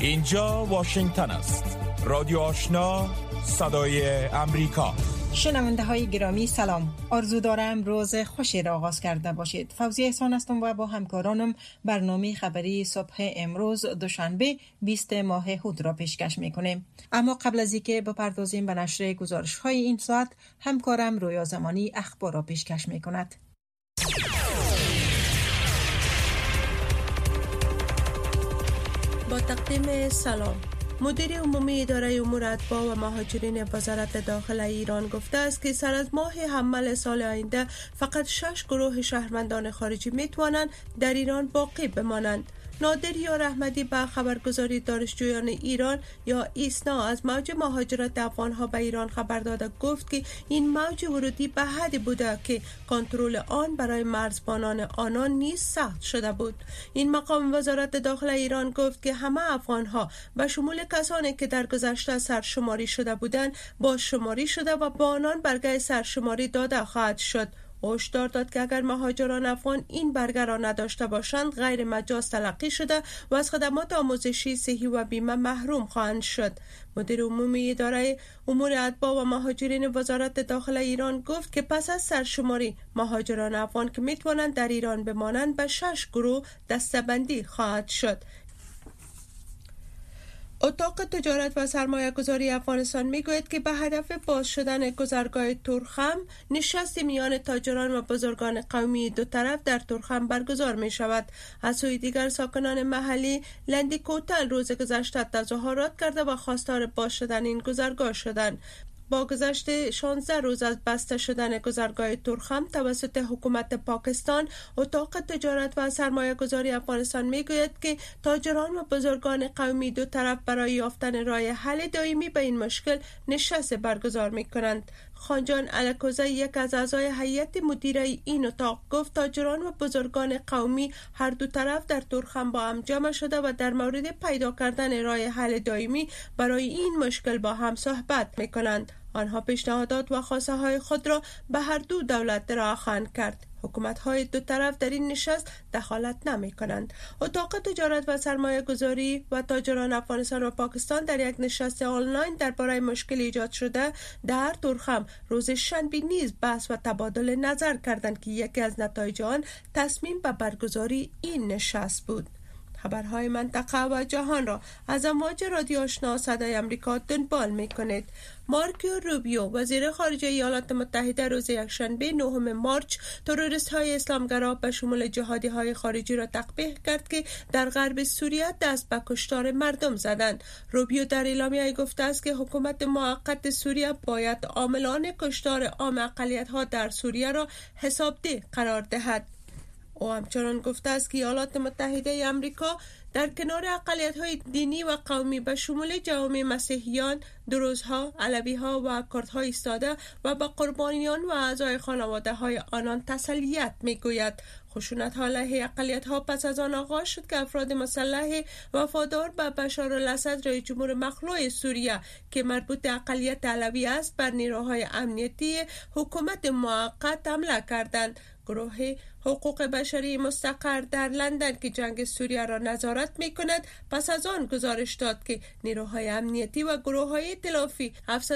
اینجا واشنگتن است. رادیو آشنا، صدای امریکا. شنونده های گرامی سلام. آرزو دارم روز خوشی را آغاز کرده باشید. فوزیه احسان هستم و با همکارانم برنامه خبری صبح امروز دوشنبه 20 ماه هود را پیشکش میکنیم. اما قبل از اینکه بپردازیم به نشر گزارش های این ساعت، همکارم رویا زمانی اخبار را پیشکش میکند. با تقدیم سلام. مدیر عمومی اداره امور اتباع و مهاجرین وزارت داخله ایران گفته است که سر از ماه حمل سال آینده فقط 6 گروه شهروندان خارجی میتوانند در ایران باقی بمانند. نادر یار احمدی به خبرگزاری دانشجویان ایران یا ایسنا از موج مهاجرت افغانها به ایران خبر داده گفت که این موج ورودی به حدی بوده که کنترل آن برای مرزبانان آنان نیز سخت شده بود. این مقام وزارت داخله ایران گفت که همه افغانها به شمول کسانی که در گذشته سرشماری شده بودند بازشماری شده و با آنان برگه سرشماری داده خواهد شد. هشدار داد که اگر مهاجران افغان این برگه را نداشته باشند غیر مجاز تلقی شده و از خدمات آموزشی، صحی و بیمه محروم خواهند شد. مدیر عمومی اداره امور اتباع و مهاجرین وزارت داخله ایران گفت که پس از سرشماری مهاجران افغان که میتوانند در ایران بمانند به 6 گروه دسته‌بندی خواهد شد. اتاق تجارت و سرمایه گذاری افغانستان میگوید که به هدف باز شدن گذرگاه تورخم نشست میان تاجران و بزرگان قومی دو طرف در تورخم برگزار می شود. از سوی دیگر ساکنان محلی لندی کوتل روز گذشته تظاهرات کرده و خواستار باز شدن این گذرگاه شدند. با گذشت 16 روز از بسته شدن گذرگاه تورخم توسط حکومت پاکستان، اتاق تجارت و سرمایه گذاری افغانستان میگوید که تاجران و بزرگان قومی دو طرف برای یافتن راه حل دائمی به این مشکل نشست برگزار میکنند. خانجان الکوزه، یک از اعضای هیئت مدیره این اتاق، گفت تاجران و بزرگان قومی هر دو طرف در تورخم با هم جمع شده و در مورد پیدا کردن راه حل دائمی برای این مشکل با هم صحبت میکنند. آنها پیشنهادات و خواسته های خود را به هر دو دولت راه خواهند کرد. حکومت های دو طرف در این نشست دخالت نمی کنند. اتاق تجارت و سرمایه گذاری و تاجران افغانستان و پاکستان در یک نشست آنلاین درباره مشکل ایجاد شده در تورخم روز شنبه نیز بحث و تبادل نظر کردند که یکی از نتایج آن تصمیم به برگزاری این نشست بود. خبرهای منطقه و جهان را از امواج رادیو آشنا صدای امریکا دنبال می‌کنید. مارکو روبیو، وزیر خارجه ایالات متحده، روز یکشنبه 9 مارچ تروریست‌های اسلامگرا به شمول جهادی‌های خارجی را تقبیح کرد که در غرب سوریه دست به کشتار مردم زدند. روبیو در اعلامیه گفته است که حکومت موقت سوریه باید عاملان کشتار عام اقلیت‌ها در سوریه را حسابده قرار دهد. او همچنان گفته است که ایالات متحده آمریکا در کنار اقلیت‌های دینی و قومی به شمول جوامع مسیحیان، دروزها، علوی‌ها و کردها ایستاده و به قربانیان و اعضای خانواده‌های آنان تسلیت می‌گوید. خشونت‌ها علیه اقلیت‌ها پس از آن آغاز شد که افراد مسلح وفادار به بشار الاسد رئیس جمهور مخلوع سوریه که مربوط اقلیت علوی است بر نیروهای امنیتی حکومت موقت حمله کردند. گروه حقوق بشری مستقر در لندن که جنگ سوریه را نظارت می کند پس از آن گزارش داد که نیروهای امنیتی و گروه‌های ائتلافی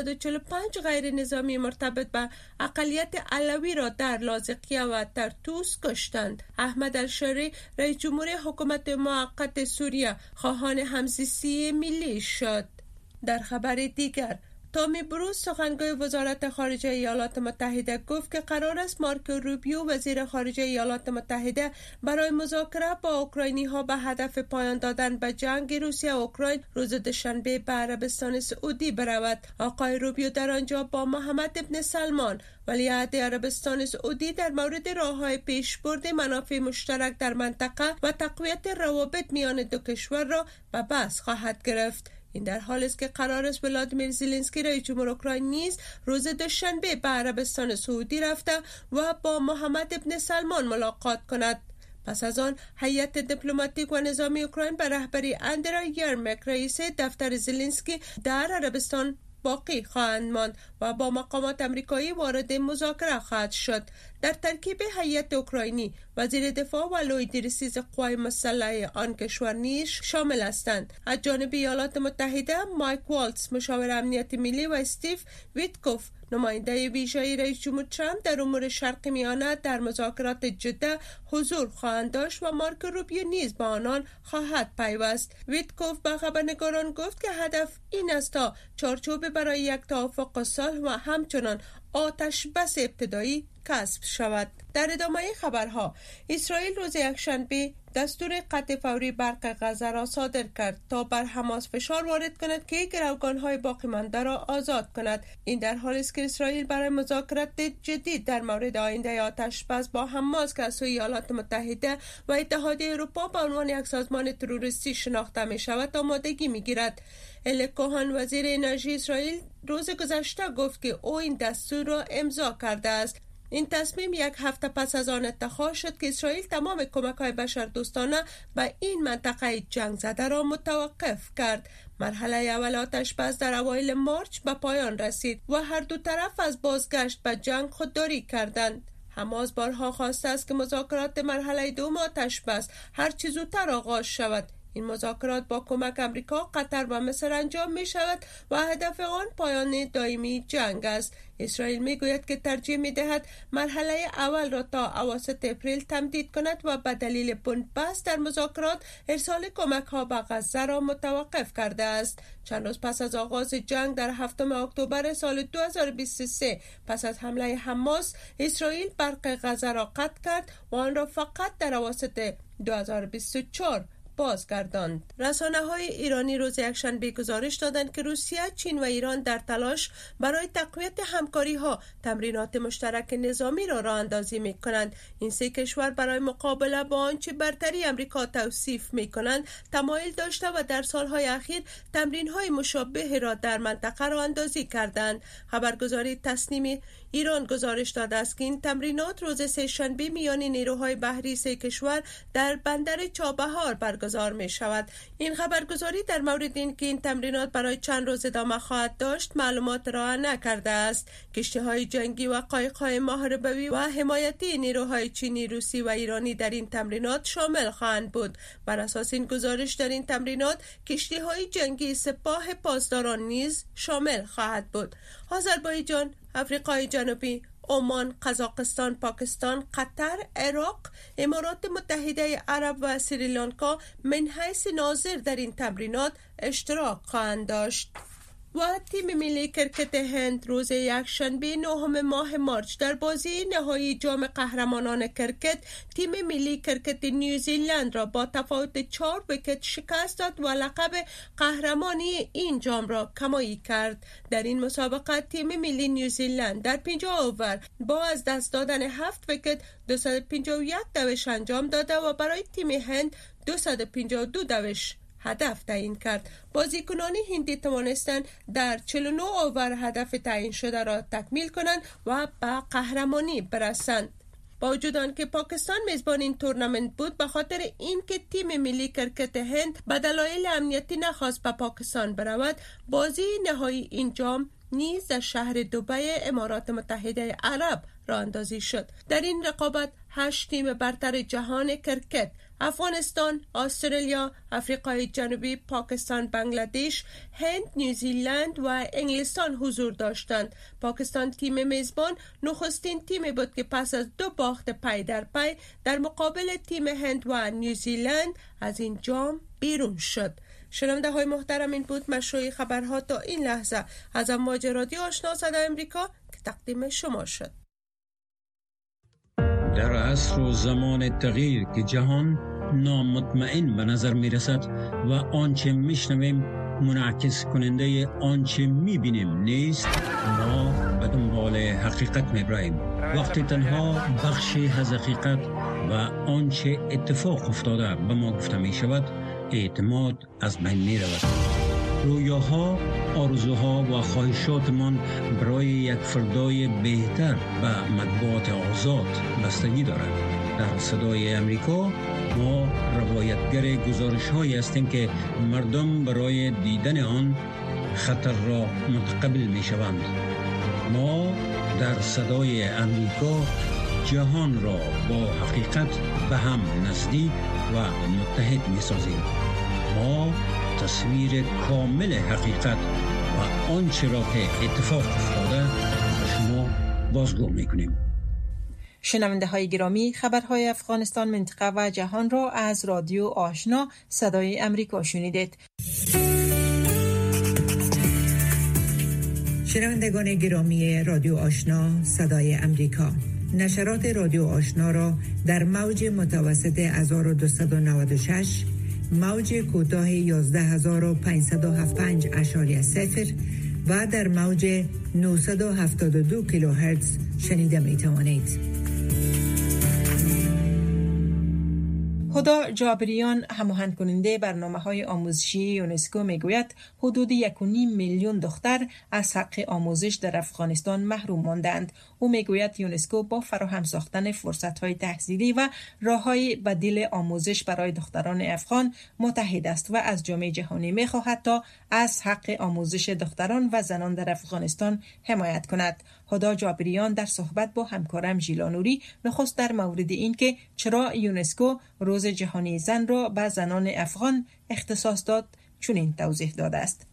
745 غیر نظامی مرتبط به اقلیت علوی را در لاذقیه و طرطوس کشتند. احمد الشری رئیس جمهور حکومت موقت سوریه خواهان همزیستی ملی شد. در خبر دیگر، تامی بروس، سخنگوی وزارت خارجه ایالات متحده، گفت که قرار است مارکو روبیو، وزیر خارجه ایالات متحده، برای مذاکره با اوکراینی ها به هدف پایان دادن به جنگ روسیه و اوکراین روز دوشنبه به عربستان سعودی برود. آقای روبیو در آنجا با محمد ابن سلمان، ولیعهد عربستان سعودی، در مورد راه‌های پیشبرد منافع مشترک در منطقه و تقویت روابط میان دو کشور را به بحث خواهد گرفت. این در حالی است که قرار است ولادیمیر زلنسکی رئیس جمهور اوکراین نیز روز دوشنبه به عربستان سعودی رفته و با محمد ابن سلمان ملاقات کند. پس از آن هیئت دیپلماتیک و نظامی اوکراین به رهبری اندرا یرمک، رئیس دفتر زلنسکی، در عربستان باقی خواهند ماند و با مقامات آمریکایی وارد مذاکره خواهد شد. در ترکیب هیئت اوکراینی وزیر دفاع و لویدرسیز قوای مسلح آن کشور نیز شامل هستند. از جانب ایالات متحده مایک والتز مشاور امنیت ملی و استیو ویتکوف نماینده ویژه رئیس جمهور ترامپ در امور شرق میانه در مذاکرات جده حضور خواهند داشت و مارکو روبیو نیز با آنان خواهد پیوست. ویتکوف به خبرنگاران گفت که هدف این است تا چارچوب برای یک توافق صلح و همچنان آتش بس ابتدایی کسب شود. در ادامه خبرها، اسرائیل روز یکشنبه دستور قطع فوری برق غزه را صادر کرد تا بر حماس فشار وارد کند که گروگان‌های باقی مانده را آزاد کند. این در حالی است که اسرائیل برای مذاکرات جدید در مورد آینده آتش بس با حماس که از سوی ایالات متحده و اتحادیه اروپا به عنوان یک سازمان تروریستی شناخته می شود آمادگی می گیرد. الی کوهن وزیر انرژی اسرائیل روز گذشته گفت که او این دستور را امضا کرده است. این تصمیم یک هفته پس از آن اتخاذ شد که اسرائیل تمام کمک‌های بشردوستانه به این منطقه جنگ زده را متوقف کرد. مرحله اول آتش بس در اوایل مارچ به پایان رسید و هر دو طرف از بازگشت به جنگ خودداری کردند. حماس بارها خواسته است که مذاکرات مرحله دوم آتش بس هر چه زودتر آغاز شود. این مذاکرات با کمک آمریکا، قطر و مصر انجام می شود و هدف آن پایان دائمی جنگ است. اسرائیل می گوید که ترجیح می دهد مرحله اول را تا اواسط اپریل تمدید کند و به دلیل بنبست در مذاکرات ارسال کمک ها به غزه را متوقف کرده است. چند روز پس از آغاز جنگ در 7 اکتبر سال 2023 پس از حمله حماس، اسرائیل برق غزه را قطع کرد و آن را فقط در اواسط 2024 بازگرداند. رسانه‌های ایرانی روز یکشنبه گزارش دادند که روسیه، چین و ایران در تلاش برای تقویت همکاری‌ها تمرینات مشترک نظامی را راه اندازی می‌کنند. این سه کشور برای مقابله با آنچه برتری آمریکا توصیف می‌کنند تمایل داشته و در سال‌های اخیر تمرین‌های مشابه را در منطقه راه اندازی کردند. خبرگزاری تسنیم ایران گزارش داده است که این تمرینات روز سه‌شنبه میان نیروهای بحری سه کشور در بندر چابهار برگزار می شود. این خبرگزاری در مورد اینکه این تمرینات برای چند روز ادامه خواهد داشت معلومات ارائه نکرده است. کشتی‌های جنگی و قایق‌های محاربه‌ای و حمایتی نیروهای چینی، روسی و ایرانی در این تمرینات شامل خواهند بود. بر اساس این گزارش در این تمرینات کشتی‌های جنگی سپاه پاسداران نیز شامل خواهد بود. آذربایجان، آفریقای جنوبی، عمان، قزاقستان، پاکستان، قطر، عراق، امارات متحده عرب و سریلانکا من حیث ناظر در این تمرینات اشتراک خواهند داشت. و تیم ملی کرکت هند روز یکشنبه 9 ماه مارچ در بازی نهایی جام قهرمانان کرکت تیم ملی کرکت نیوزیلند را با تفاوت 4 ویکت شکست داد و لقب قهرمانی این جام را کمایی کرد. در این مسابقه تیم ملی نیوزیلند در 50 اوور با از دست دادن 7 ویکت 251 دوش انجام داده و برای تیم هند 252 دوش هدف تعیین کرد. بازیکنان هندی توانستند در 49 اوور هدف تعیین شده را تکمیل کنند و به قهرمانی برسند. با وجود آنکه پاکستان میزبان این تورنمنت بود، به خاطر اینکه تیم ملی کرکت هند به دلایل امنیتی نخواست به پاکستان برود، بازی نهایی این جام نیز در شهر دبی امارات متحده عرب راه اندازی شد. در این رقابت 8 تیم برتر جهان کرکت افغانستان، استرالیا، آفریقای جنوبی، پاکستان، بنگلادش، هند، نیوزیلند و انگلستان حضور داشتند. پاکستان تیم میزبان نخستین تیم بود که پس از 2 باخت پی در پی در مقابل تیم هند و نیوزیلند از این جام بیرون شد. شنونده های محترم، این بود مشروع خبرها تا این لحظه از امواج رادیو آشنا صدای امریکا که تقدیم شما شد. در عصر و زمان تغییر که جهان نامطمئن به نظر می رسد و آنچه می شنویم منعکس کننده آنچه می بینیم نیست، ما به دنبال حقیقت می براییم. وقتی تنها بخشی از حقیقت و آنچه اتفاق افتاده به ما گفته می شود، اعتماد از بین می رود. رویاها، آرزوها و خواهشاتمان برای یک فردای بهتر به مطبوعات آزاد بستگی دارد. در صدای امریکا ما روایتگر گزارش‌هایی هستیم که مردم برای دیدن آن خطر را متقبل می شوند. ما در صدای امریکا جهان را با حقیقت به هم نزدیک و متحد می سازیم. ما تصویر کامل حقیقت و آنچه را که اتفاق افتاده به شما بازگو می کنیم. شنونده های گرامی، خبرهای افغانستان، منطقه و جهان را از رادیو آشنا صدای امریکا شنیدید. شنوندگان گرامی رادیو آشنا صدای امریکا، نشرات رادیو آشنا را در موج متوسط 1296، موج کوتاه 11575.0 و در موج 972 کیلوهرتز شنیده می توانید. هدا جابریان، هماهنگ کننده برنامه‌های آموزشی یونسکو، میگوید حدود 1.5 میلیون دختر از حق آموزش در افغانستان محروم ماندند. او میگوید یونسکو با فراهم ساختن فرصت‌های تحصیلی و راه‌های بدیل آموزش برای دختران افغان متحد است و از جامعه جهانی می‌خواهد تا از حق آموزش دختران و زنان در افغانستان حمایت کند. هدا جابریان در صحبت با همکارم ژیلا نخست در مورد این که چرا یونسکو روز جهانی زن را به زنان افغان اختصاص داد چنین توضیح داده است.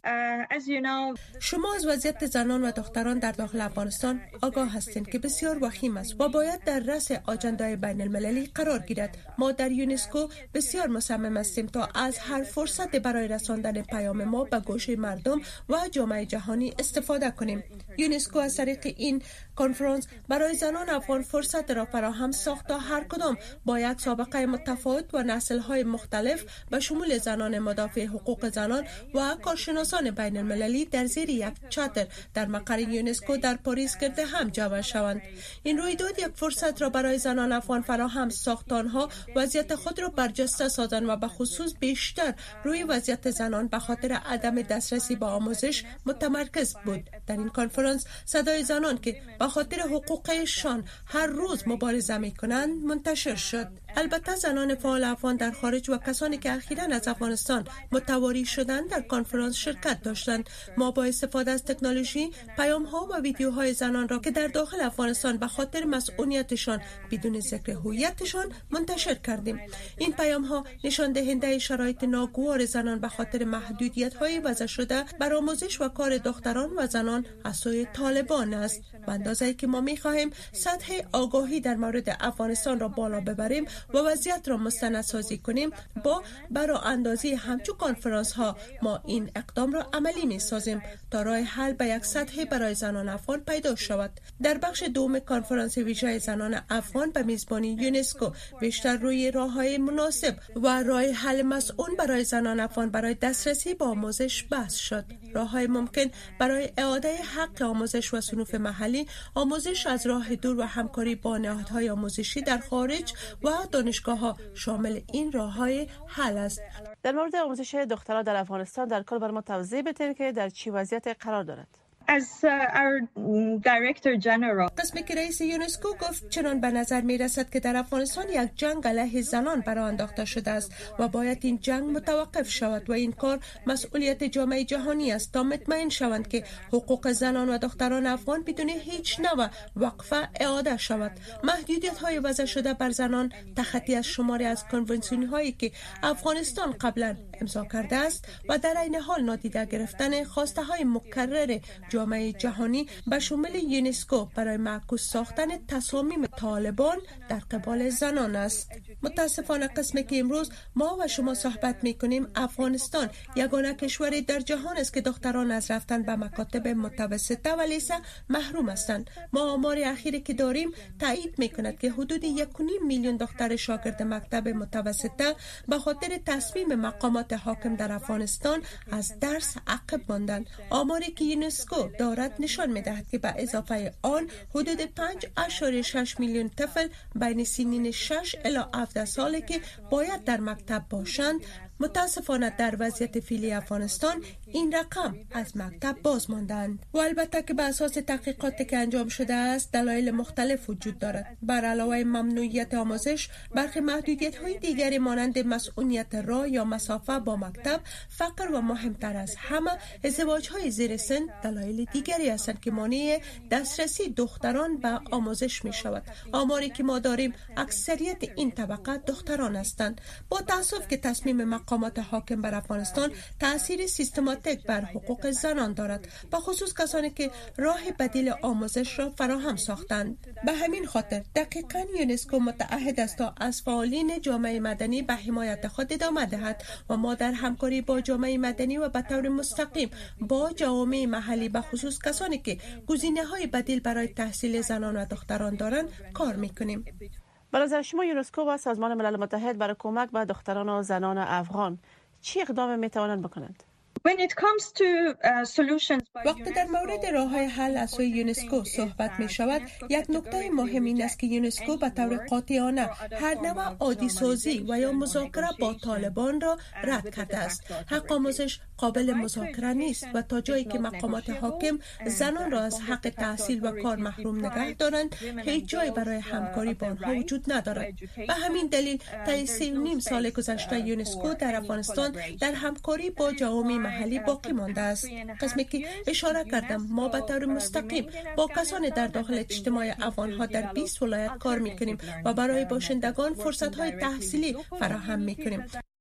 شما از وضعیت زنان و دختران در داخل افغانستان آگاه هستید که بسیار وخیم است و باید در رأس آجندای بین المللی قرار گیرد. ما در یونسکو بسیار مصمم هستیم تا از هر فرصت برای رساندن پیام ما به گوش مردم و جامعه جهانی استفاده کنیم. یونسکو از طریق این کنفرانس برای زنان افغان فرصت را فراهم ساخت تا هر کدام با یک سابقه متفاوت و نسل‌های مختلف به شمول زنان مدافع حقوق زنان و کارشناسان بین المللی در زیر یک چتر در مقر یونسکو در پاریس گرد هم جمع شوند. این رویداد یک فرصت را برای زنان افغان فراهم ساخت آنها وضعیت خود را برجسته سازند و به خصوص بیشتر روی وضعیت زنان به خاطر عدم دسترسی به آموزش متمرکز بود. در این کنفرانس صدای زنان که به خاطر حقوقشان هر روز مبارزه می‌کنند منتشر شد. البته زنان فعال افغان در خارج و کسانی که اخیراً از افغانستان متواری شدند در کنفرانس شرکت داشتند. ما با استفاده از تکنولوژی پیام‌ها و ویدیوهای زنان را که در داخل افغانستان به خاطر مسئولیتشان بدون ذکر هویتشان منتشر کردیم. این پیام‌ها نشان دهنده شرایط ناگوار زنان به خاطر محدودیت‌های وضع شده بر آموزش و کار دختران و زنان از سوی طالبان است. به اندازه‌ای که ما می‌خواهیم سطح آگاهی در مورد افغانستان را بالا ببریم و وضعیت را مستندسازی کنیم، با برااندازی همچون کنفرانس ها ما این اقدام را عملی می سازیم تا راه حل به یک سطح برای زنان افغان پیدا شود. در بخش دوم کنفرانس ویژه زنان افغان به میزبانی یونسکو بیشتر روی راه‌های مناسب و راه حل مسئول برای زنان افغان برای دسترسی به آموزش بحث شد. راه‌های ممکن برای اعاده حق آموزش و صنوف محلی، آموزش از راه دور و همکاری با نهادهای آموزشی در خارج و دانشگاه‌ها شامل این راه‌های حل است. در مورد آموزش دختران در افغانستان در کل بر ما توضیح بدین که در چه وضعیت قرار دارد. قسمی که رئیس یونسکو گفت چنان به نظر می رسد که در افغانستان یک جنگ علیه زنان برآ انداخته شده است و باید این جنگ متوقف شود و این کار مسئولیت جامعه جهانی است تا مطمئن شوند که حقوق زنان و دختران افغان بدون هیچ نوع وقفه اعاده شود. محدودیت های وضع شده بر زنان تخطی از شماری از کنونسیون هایی که افغانستان قبلا امضا کرده است و در عین حال نادیده گرفتن خواسته های مکرر جامعه جهانی به شمول یونسکو برای معکوس ساختن تصامیم طالبان در قبال زنان است. متاسفانه قسمی که امروز ما و شما صحبت می‌کنیم، افغانستان یگانه کشوری در جهان است که دختران از رفتن به مکاتب متوسطه و لیسه محروم هستند. ما آمار اخیری که داریم تایید می‌کند که حدود 1.5 میلیون دختر شاگرد مکتب متوسطه به خاطر تصمیم مقامات حاکم در افغانستان از درس عقب ماندند. آماری که یونسکو دارد نشان می‌دهد که به اضافه آن حدود 5.6 میلیون طفل بین سنین 6 الی 17 ساله که باید در مکتب باشند، متاسفانه در وضعیت فعلی افغانستان این رقم از مکتب باز ماندند. و البته که به اساس تحقیقاتی که انجام شده است دلایل مختلف وجود دارد. بر علاوه ممنوعیت آموزش، برخی محدودیت‌های دیگری مانند مسئولیت راه یا مسافت علاقه با مکتب، فقر و مهمتر از همه ازدواج‌های زیر سن دلایل دیگری هستند که مانع دسترسی دختران به آموزش می شود. آماری که ما داریم اکثریت این طبقه دختران هستند. با تأسف که تصمیم مقامات حاکم بر افغانستان تأثیر سیستماتیک بر حقوق زنان دارد، به خصوص کسانی که راه بدیل آموزش را فراهم ساختند. به همین خاطر دقیقاً یونسکو متعهد است تا از فعالین جامعه مدنی به حمایت خود ادامه دهد و ما در همکاری با جامعه مدنی و به طور مستقیم با جوامع محلی به خصوص کسانی که گزینه‌های بدیل برای تحصیل زنان و دختران دارند کار می‌کنیم. به نظر شما یونسکو و سازمان ملل متحد برای کمک به دختران و زنان افغان چه اقدام می‌توانند بکنند؟ وقتی در مورد راه‌های حل از سوی یونسکو صحبت می شود، یک نکته مهم این است که یونسکو به طور قاطعانه هر نوع عادی سازی و یا مذاکره با طالبان را رد کرده است. حق آموزش قابل مذاکره نیست و تا جایی که مقامات حاکم زنان را از حق تحصیل و کار محروم نگه دارند، هیچ جای برای همکاری با آنها وجود ندارد. به همین دلیل طی 3.5 سال گذشته یونسکو در افغانستان در همکاری با جوامع محلی باقی مانده است. قسمی که اشاره کردم، ما به طور مستقیم با کسان در داخل اجتماع افغان‌ها در 20 ولایت کار می‌کنیم و برای باشندگان فرصت‌های تحصیلی فراهم می‌کنیم.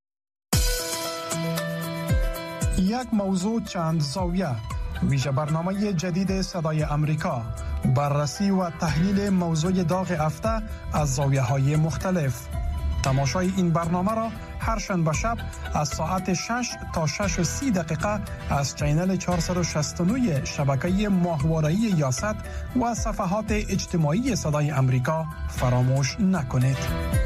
یک موضوع چند زاویه، ویژه برنامه جدید صدای امریکا، بررسی و تحلیل موضوع داغ هفته از زاویه‌های مختلف. تماشای این برنامه را هر شنبه شب از ساعت 6 تا 6:30 دقیقه از چینل 469 شبکه ماهواره‌ای یاست و صفحات اجتماعی صدای امریکا فراموش نکنید.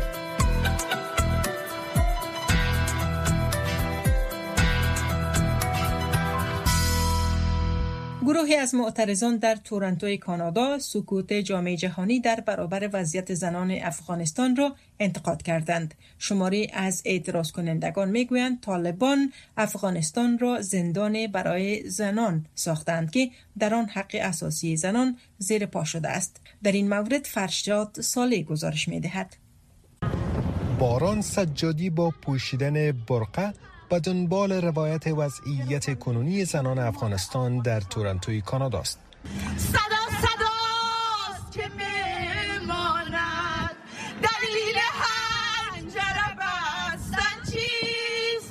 گروهی از معترضان در تورنتو کانادا سکوت جامعه جهانی در برابر وضعیت زنان افغانستان را انتقاد کردند. شماری از اعتراض کنندگان میگویند طالبان افغانستان را زندان برای زنان ساختند که در آن حق اساسی زنان زیر پا شده است. در این مورد فرشاد صالح گزارش میدهد. باران سجادی با پوشیدن برقع به دنبال روایت وضعیت کنونی زنان افغانستان در تورنتوی کانادا است. صداست که میماند دلیل حنجره بستن چیست؟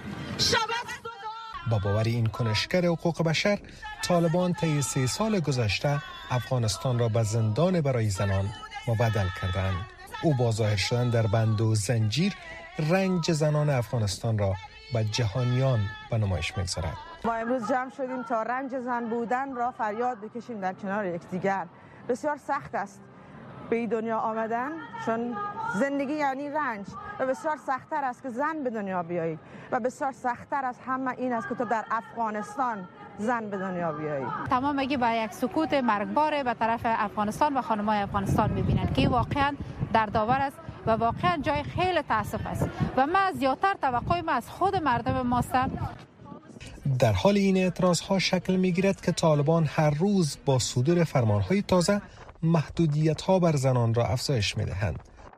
با باور این کنشگر حقوق بشر، طالبان طی 3 سال گذشته افغانستان را به زندان برای زنان مبدل کردند. او با ظاهر شدن در بند و زنجیر رنج زنان افغانستان را به جهانیان به نمایش می‌گذارد. ما امروز جمع شدیم تا رنج زن بودن را فریاد بکشیم در کنار یکدیگر. بسیار سخت است به این دنیا آمدن، چون زندگی یعنی رنج و بسیار سخت‌تر است که زن به دنیا بیایی و بسیار سخت‌تر از همه این است که تو در افغانستان زن به دنیا بیایی. تمام اگه با یک سکوت مرگبار به طرف افغانستان و خانم‌های افغانستان می‌بینند که واقعاً دردآور است و واقعا جای خیلی تاسف است و من زیادتر توقع از خود مردم ماست. در حال این اعتراض ها شکل می گیرد که طالبان هر روز با صدور فرمان های تازه محدودیت ها بر زنان را افزایش می دهند.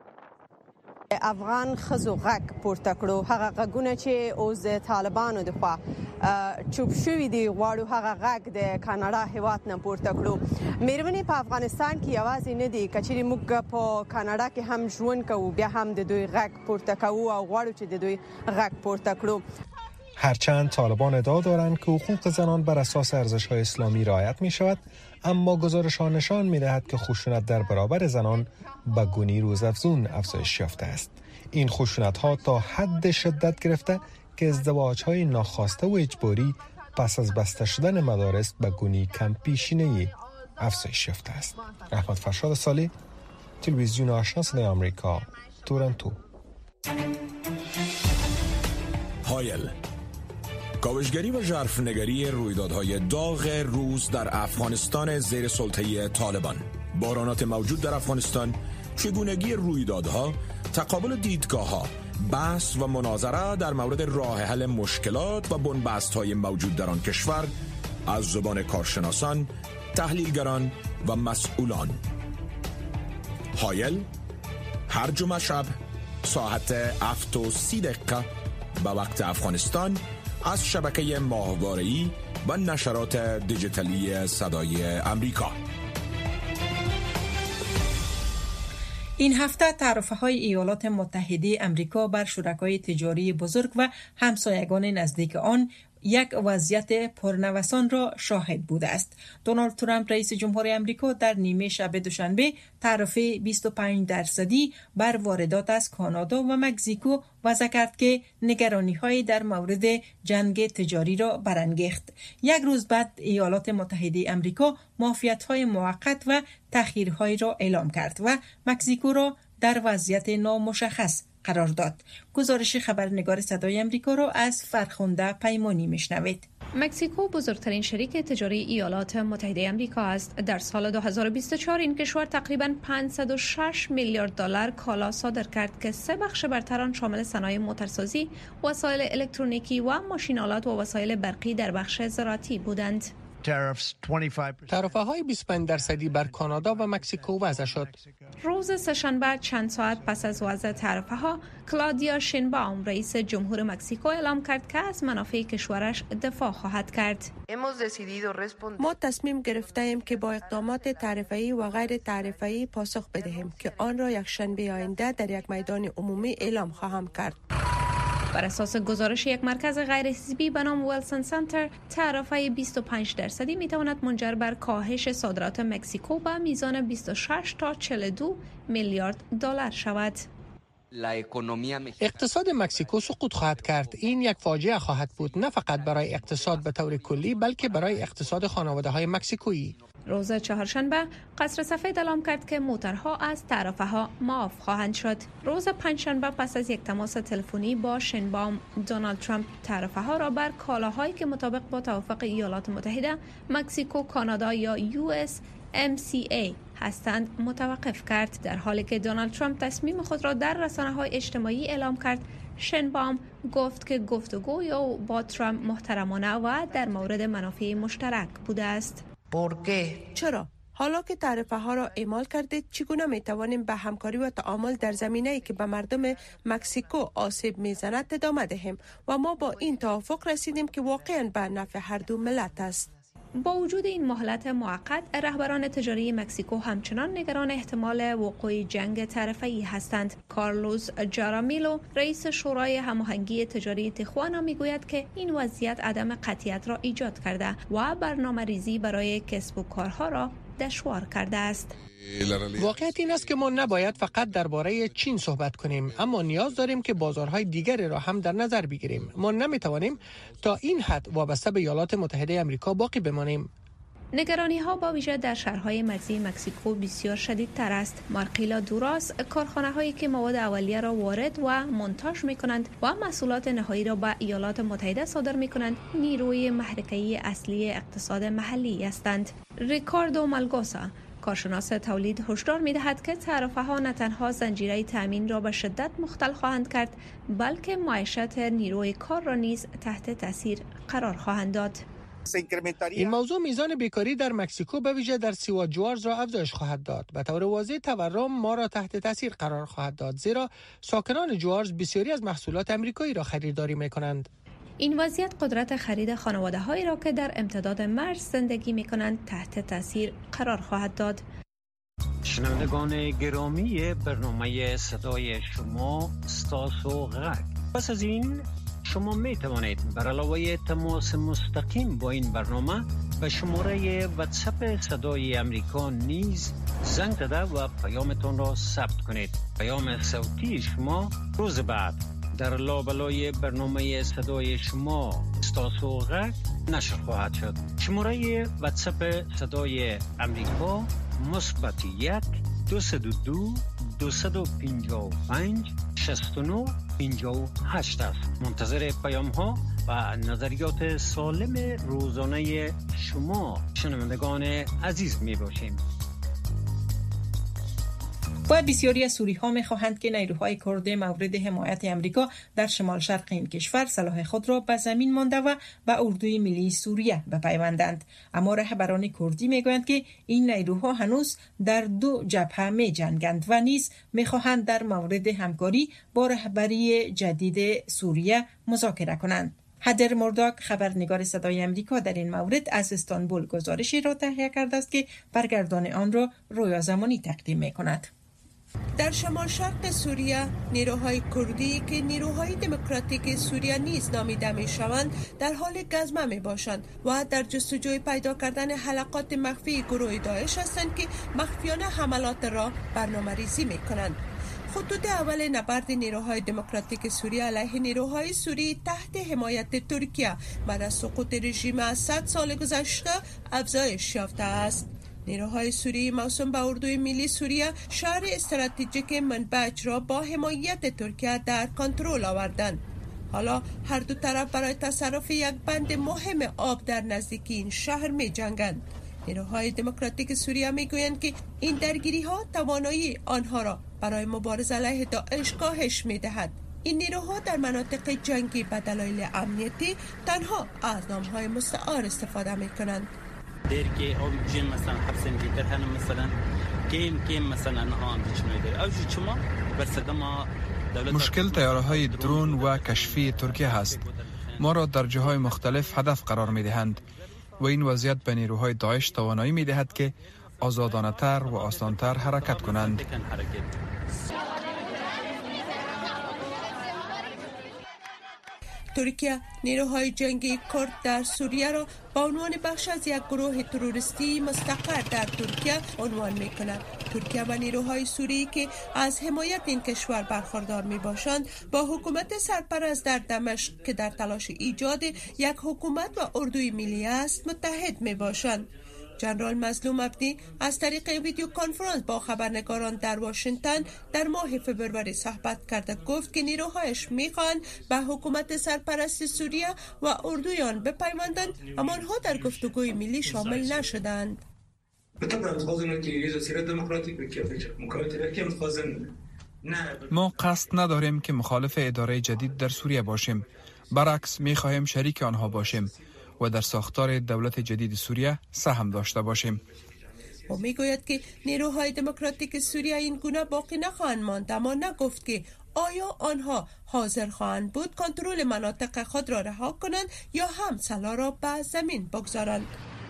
افغان خزو غږ پورته کړو، هغه غږونه چې اوس د طالبانو د خوا چوپ شوي دي، غواړو هغه غږ د کاناډا هیواد نه پورته کړو. مېرمنې په افغانستان کې یوازې نه دي، کچېرې موږ په کاناډا کې هم ژوند کوو، بیا هم د دوی غږ پورته کوو او غواړو چې د دوی غږ پورته کړو. هرچند طالبان ادعا دارند که حقوق زنان بر اساس ارزش‌های اسلامی رعایت می‌شود، اما گزارش‌ها نشان می‌دهد که خشونت در برابر زنان به گونی روزافزون افزایش یافته است. این خشونت‌ها تا حد شدت گرفته که ازدواج‌های ناخواسته و اجباری پس از بسته شدن مدارس به گونی کم پیشینه‌ای افزایش یافته است. احمد فرشاد صالح، تلویزیون آشنا صدای آمریکا، تورنتو. هایل، کاوشگری و ژرفنگری رویدادهای داغ روز در افغانستان زیر سلطه طالبان، بحرانات موجود در افغانستان، چگونگی رویدادها، تقابل دیدگاه‌ها، بحث و مناظره در مورد راه حل مشکلات و بنبست‌های موجود در آن کشور از زبان کارشناسان، تحلیلگران و مسئولان. هایل، هر جمعه شب ساعت 7:30 به وقت افغانستان از شبکه ماهواره‌ای و نشرات دیجیتالی صدای امریکا. این هفته تعرفه‌های ایالات متحده امریکا بر شرکای تجاری بزرگ و همسایگان نزدیک آن یک وضعیت پرنوسان را شاهد بوده است. دونالد ترامپ رئیس جمهور امریکا در نیمه شب دوشنبه تعرفه 25% بر واردات از کانادا و مکزیکو وضع کرد که نگرانی‌های در مورد جنگ تجاری را برانگیخت. یک روز بعد ایالات متحده امریکا معافیت‌های موقت و تأخیرهای را اعلام کرد و مکزیکو را در وضعیت نامشخص قرار داد. گزارش خبرنگار صدای امریکا را از فرخنده پیمانی میشنوید. مکزیکو بزرگترین شریک تجاری ایالات متحده امریکا است. در سال 2024 این کشور تقریباً 506 میلیارد دلار کالا صادر کرد که 3 بخش برتر آن شامل صنایع موتورسازی، وسایل الکترونیکی و ماشین‌آلات و وسایل برقی در بخش زراعتی بودند. تعرفه‌های 25% بر کانادا و مکزیکو وضع شد. روز سه‌شنبه چند ساعت پس از وضع تعرفه‌ها، کلادیا شینباوم رئیس جمهور مکزیکو اعلام کرد که از منافع کشورش دفاع خواهد کرد. ما تصمیم گرفته ایم که با اقدامات تعرفه‌ای و غیر تعرفه‌ای پاسخ بدهیم که آن را یک شنبه آینده در یک میدان عمومی اعلام خواهم کرد. بر اساس گزارش یک مرکز غیر حزبی به نام ویلسون سنتر، تعرفه 25% می تواند منجر بر کاهش صادرات مکزیکو به میزان 26 تا 42 میلیارد دلار شود. اقتصاد مکزیکو سقوط خواهد کرد. این یک فاجعه خواهد بود، نه فقط برای اقتصاد به طور کلی بلکه برای اقتصاد خانواده‌های مکزیکویی. روز چهارشنبه قصر سفید اعلام کرد که موترها از تعرفه‌ها معاف خواهند شد. روز پنجشنبه پس از یک تماس تلفنی با شینباوم، دونالد ترامپ تعرفه‌ها را بر کالاهایی که مطابق با توافق ایالات متحده، مکزیکو، کانادا یا USMCA هستند متوقف کرد. در حالی که دونالد ترامپ تصمیم خود را در رسانه‌های اجتماعی اعلام کرد، شینباوم گفت که گفتگو با ترامپ محترمانه و در مورد منافع مشترک بوده است. چرا؟ حالا که تعرفه ها را اعمال کردید، چگونه می توانیم به همکاری و تعامل در زمینه‌ای که به مردم مکزیکو آسیب میزند ادامه دهیم و ما با این توافق رسیدیم که واقعاً به نفع هر دو ملت است. با وجود این مهلت موقت، رهبران تجاری مکزیکو همچنان نگران احتمال وقوع جنگ تعرفه‌ای هستند. کارلوس جارامیلو، رئیس شورای هماهنگی تجاری تیخوانا، میگوید که این وضعیت عدم قطعیت را ایجاد کرده و برنامه‌ریزی برای کسب و کارها را دشوار کرده است. واقعیت این است که ما نباید فقط درباره چین صحبت کنیم، اما نیاز داریم که بازارهای دیگری را هم در نظر بگیریم. ما نمیتوانیم تا این حد وابسته به ایالات متحده آمریکا باقی بمانیم. نگرانی ها با ویژه در شهرهای مرزی مکزیکو بسیار شدیدتر است. مارکیلا دوراس، کارخانه هایی که مواد اولیه را وارد و مونتاژ می کنند و محصولات نهایی را به ایالات متحده صادر می کنند، نیروی محرکه‌ای اصلی اقتصاد محلی هستند. ریکاردو مالگوسا، کارشناس تولید، هشدار می‌دهد که تعرفه‌ها نه تنها زنجیره تامین را به شدت مختل خواهند کرد، بلکه معیشت نیروی کار را نیز تحت تاثیر قرار خواهند داد. این موضوع میزان بیکاری در مکزیکو به ویژه در سیوا جوارز را افزایش خواهد داد. به طور واضح تورم ما را تحت تاثیر قرار خواهد داد، زیرا ساکنان جوارز بسیاری از محصولات آمریکایی را خریداری می‌کنند. این وضعیت قدرت خرید خانواده‌هایی را که در امتداد مرز زندگی می‌کنند تحت تاثیر قرار خواهد داد. شنوندگان گرامی برنامه صدای شما استاسو غک. پس از این شما می توانید بر علاوه تماس مستقیم با این برنامه به شماره واتساپ صدای امریکا نیز زنگ زده و پیامتان را ثبت کنید. پیام صوتی شما روز بعد در لابلای برنامه صدای شما استاسو غک نشر خواهد شد. شماره واتساپ صدای امریکا +1 202 255 69 58 است. منتظر پیام ها و نظریات سالم روزانه شما شنوندگان عزیز می باشیم. و بسیاری از سوری‌ها می‌خواهند که نیروهای کرد مورد حمایت آمریکا در شمال شرق این کشور سلاح خود را به زمین مانده و به اردوی ملی سوریه بپیوندند. اما رهبران کردی میگویند که این نیروها هنوز در دو جبهه می‌جنگند و نیز می‌خواهند در مورد همکاری با رهبری جدید سوریه مذاکره کنند. هدر مورداک خبرنگار صدای امریکا در این مورد از استانبول گزارشی را تهیه کرده است که برگردان آن را رویا زمانی تقدیم می‌کند. در شمال شرق سوریه نیروهای کردی که نیروهای دموکراتیک سوریه نیز نامیده می شوند در حال گزمه می باشند و در جستجوی پیدا کردن حلقات مخفی گروه داعش هستند که مخفیانه حملات را برنامه‌ریزی می کنند. خطوط اول نبرد نیروهای دموکراتیک سوریه علیه نیروهای سوری تحت حمایت ترکیه بعد از سقوط رژیم از 100 سال گذشته افزایش یافته است. نیروهای سوری موسوم به اردوی ملی سوریه شهر استراتژیک منبج را با حمایت ترکیه در کنترل آوردند. حالا هر دو طرف برای تصرف یک بند مهم آب در نزدیکی این شهر می جنگند. نیروهای دموکراتیک سوریه می گویند که این درگیری ها توانایی آنها را برای مبارزه علیه داعش کاهش می دهد. این نیروها در مناطق جنگی به دلایل امنیتی تنها از نامهای مستعار استفاده می کنند. درگی او جن مثلا حبس دیگر هنم مثلا کیم مثلا آنها هم نشنیده او چما برسدما مشکل طیاره‌های درون و کشفی ترکیه هست. ما را در جاهای مختلف هدف قرار می‌دهند و این وضعیت به نیروهای داعش توانایی می‌دهد که آزادانه‌تر و آسان‌تر حرکت کنند. ترکیه نیروهای جنگی کرد در سوریه را با عنوان بخش از یک گروه تروریستی مستقر در ترکیه عنوان می کند. ترکیه و نیروهای سوری که از حمایت این کشور برخوردار می باشند با حکومت سرپرست در دمشق که در تلاش ایجاد یک حکومت و اردوی ملی است متحد می باشند. جنرال مظلوم عبدی از طریق ویدیو کنفرانس با خبرنگاران در واشنگتن در ماه فوریه صحبت کرده گفت که نیروهایش میخواهند به حکومت سرپرست سوریه و اردوی آن بپیوندند اما آنها در گفتگوی ملی شامل نشدند. ما قصد نداریم که مخالف اداره جدید در سوریه باشیم. برعکس میخواهیم شریک آنها باشیم و در ساختار دولت جدید سوریه سهم داشته باشیم. او میگوید که نیروهای دموکراتیک سوریه این گونه باقی نخواهند ماند اما نگفت که آیا آنها حاضر خواهند بود کنترل مناطق خود را رها کنند یا هم سلاح را به زمین بگذارند.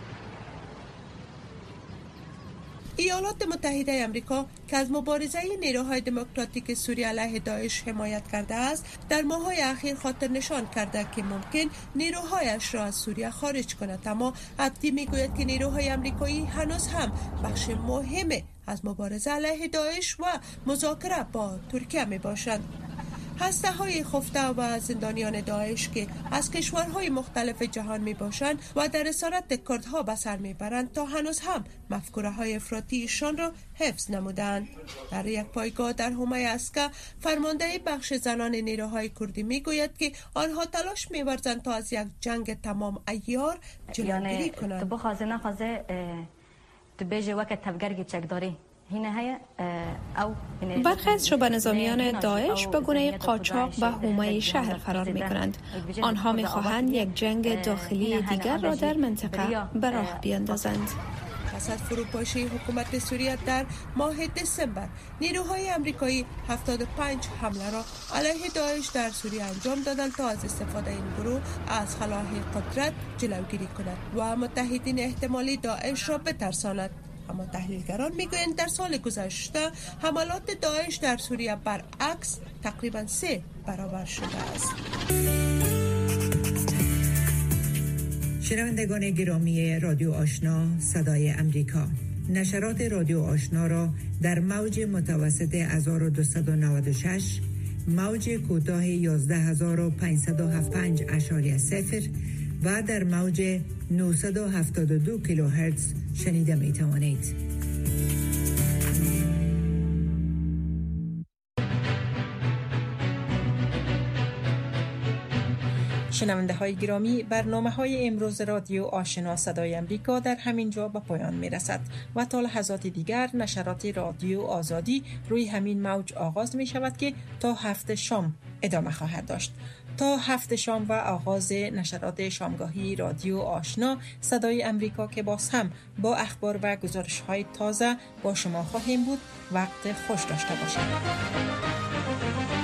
ایالات متحده آمریکا که از مبارزه نیروهای دموکراتیک سوریه علیه داعش حمایت کرده است در ماه‌های اخیر خاطر نشان کرده که ممکن نیروهایش را از سوریه خارج کند اما عبدی میگوید که نیروهای آمریکایی هنوز هم بخش مهم از مبارزه علیه داعش و مذاکره با ترکیه می باشند. هسته‌های خفته و زندانیان داعش که از کشورهای مختلف جهان می باشند و در اسارت کردها به سر می برند تا هنوز هم مفکوره‌های افراطی ایشان را حفظ نمودند. در یک پایگاه در حومه اسکا فرمانده بخش زنان نیروهای کردی می گوید که آنها تلاش می ورزند تا از یک جنگ تمام عیار جلوگیری کنند. برخی از شعبه نظامیان داعش به گونه قاچاق به حومه شهر فرار می کنند. آنها می خواهند یک جنگ داخلی دیگر را در منطقه به راه بیاندازند. پس از فروپاشی حکومت سوریه در ماه دسامبر نیروهای آمریکایی 75 حمله را علیه داعش در سوریه انجام دادند تا از استفاده این گروه از خلاه قدرت جلوگیری کند و متحدین احتمالی داعش را بترساند. اما تحلیلگران میگویند در سال گذشته حملات داعش در سوریه برعکس تقریبا 3 برابر شده است. شنوندگان گرامی رادیو آشنا صدای امریکا، نشرات رادیو آشنا را در موج متوسط 1296 موج کوتاه 11575.0 و در موج 972 کیلوهرتز شنیده می توانید. شنونده های گرامی، برنامه های امروز رادیو آشنا صدای امریکا در همین جا به پایان می رسد و تا لحظات دیگر نشرات رادیو آزادی روی همین موج آغاز می شود که تا 7 شام ادامه خواهد داشت. تا 7 شام و آغاز نشرات شامگاهی رادیو آشنا صدای امریکا که باز هم با اخبار و گزارش های تازه با شما خواهیم بود. وقت خوش داشته باشید.